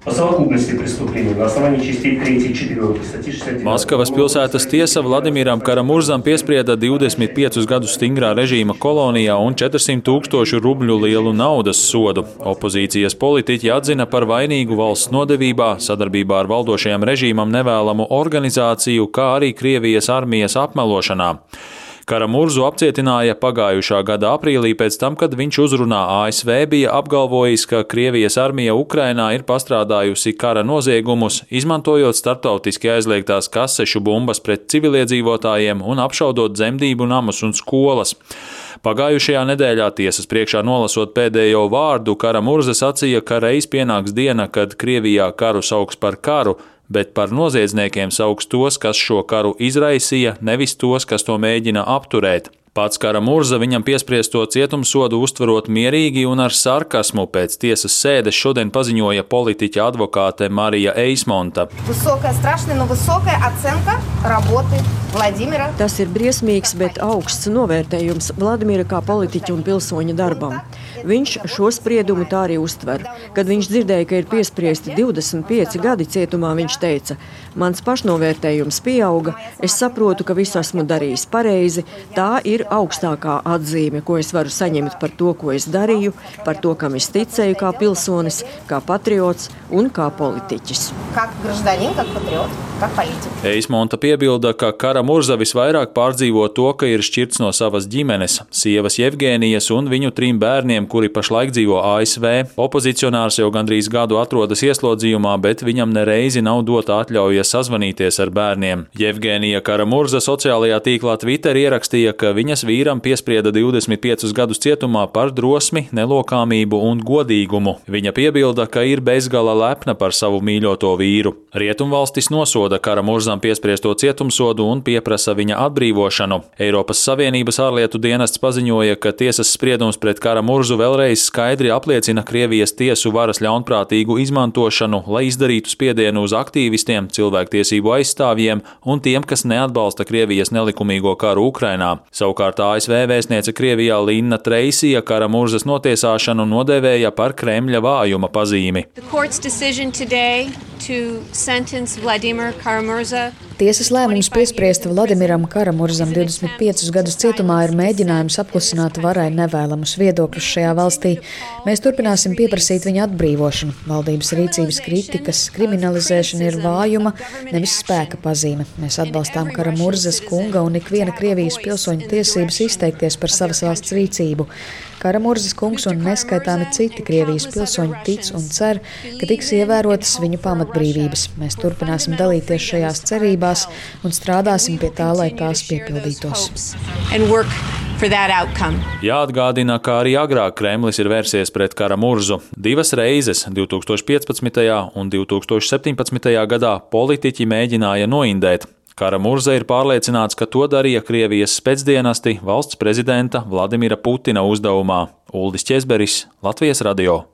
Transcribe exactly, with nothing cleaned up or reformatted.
Maskavas pilsētas tiesa Vladimiram Karamurzam piesprieda divdesmit piecus gadus stingrā režīma kolonijā un četrsimt tūkstošu rubļu lielu naudas sodu. Opozīcijas politiķi atzina par vainīgu valsts nodevībā, sadarbībā ar valdošajam režīmam nevēlamu organizāciju, kā arī Krievijas armijas apmelošanā. Karamurzu apcietināja pagājušā gada aprīlī pēc tam, kad viņš uzrunā A S V bija apgalvojis, ka Krievijas armija Ukrainā ir pastrādājusi kara noziegumus, izmantojot starptautiski aizliegtās kasešu bumbas pret civiliedzīvotājiem un apšaudot dzemdību namus un skolas. Pagājušajā nedēļā tiesas priekšā nolasot pēdējo vārdu, Karamurza sacīja, ka reiz pienāks diena, kad Krievijā karu sauks par karu, bet par noziedzniekiem sauks tos, kas šo karu izraisīja, nevis tos, kas to mēģina apturēt. Pats Karamurza viņam piespriesto cietumsodu uztverot mierīgi un ar sarkasmu pēc tiesas sēdes šodien paziņoja politiķa advokāte Marija Eismonta. Tas ir briesmīgs, bet augsts novērtējums Vladimira kā politiķa un pilsoņa darbam. Viņš šo spriedumu tā arī uztver. Kad viņš dzirdēja, ka ir piespriesti divdesmit pieci gadi cietumā, viņš teica: mans pašnovērtējums pieauga, es saprotu, ka visu esmu darījis pareizi, tā ir augstākā atzīme, ko es varu saņemt par to, ko es darīju, par to, kam es ticēju kā pilsonis, kā patriots un kā politiķis. Eismonta piebilda, ka Karamurza visvairāk pārdzīvo to, ka ir šķirts no savas ģimenes, sievas Jevgēnijas un viņu trim bērniem, kuri pašlaik dzīvo A S V. Opozicionārs jau gandrīz gadu atrodas ieslodzījumā, bet viņam nereizi nav dota atļauja sazvanīties ar bērniem. Jevgēnija Karamurza sociālajā tīklā Twitter ierakstīja, ka viņas vīram piesprieda divdesmit piecus gadus cietumā par drosmi, nelokāmību un godīgumu. Viņa piebilda, ka ir bezgala lepna par savu mīļoto vīru. Rietumvalstis nosoda Karamurzam piespriesto cietumsodu un pieprasa viņa atbrīvošanu. Eiropas Savienības ārlietu dienests paziņoja, ka tiesas spriedums pret Karamurzu vēlreiz skaidri apliecina Krievijas tiesu varas ļaunprātīgu izmantošanu, lai izdarītu spiedienu uz aktīvistiem, cilvēktiesību aizstāvjiem un tiem, kas neatbalsta Krievijas nelikumīgo karu Ukrainā. Savukārt A S V vēstniece Krievijā Linna Treisija Karamurzas notiesāšanu nodēvēja par Kremļa vājuma pazīmi. Tiesas lēmums piespriest Vladimiram Karamurzam divdesmit piecus gadus cietumā ir mēģinājums apklusināt varai nevēlamus viedokļus šajā valstī. Mēs turpināsim pieprasīt viņa atbrīvošanu. Valdības rīcības kritikas kriminalizēšana ir vājuma, nevis spēka pazīme. Mēs atbalstām Karamurzas kunga un ikviena Krievijas pilsoņa tiesības izteikties par savas valsts rīcību. Karamurzas kungs un neskaitāmi citi Krievijas pilsoņi tic un cer, ka tiks ievērotas viņu pamatbrīvības. Mēs turpināsim dalīties šajās cerībās un strādāsim pie tā, lai tās piepildītos. Jāatgādina, ka arī agrāk Kremlis ir vērsies pret Karamurzu. Divas reizes, divs tūkstoši piecpadsmitajā un divs tūkstoši septiņpadsmitajā gadā, politiķi mēģināja noindēt. Karamurza ir pārliecināts, ka to darīja Krievijas specdienesti valsts prezidenta Vladimira Putina uzdevumā. Uldis Ķezberis, Latvijas radio.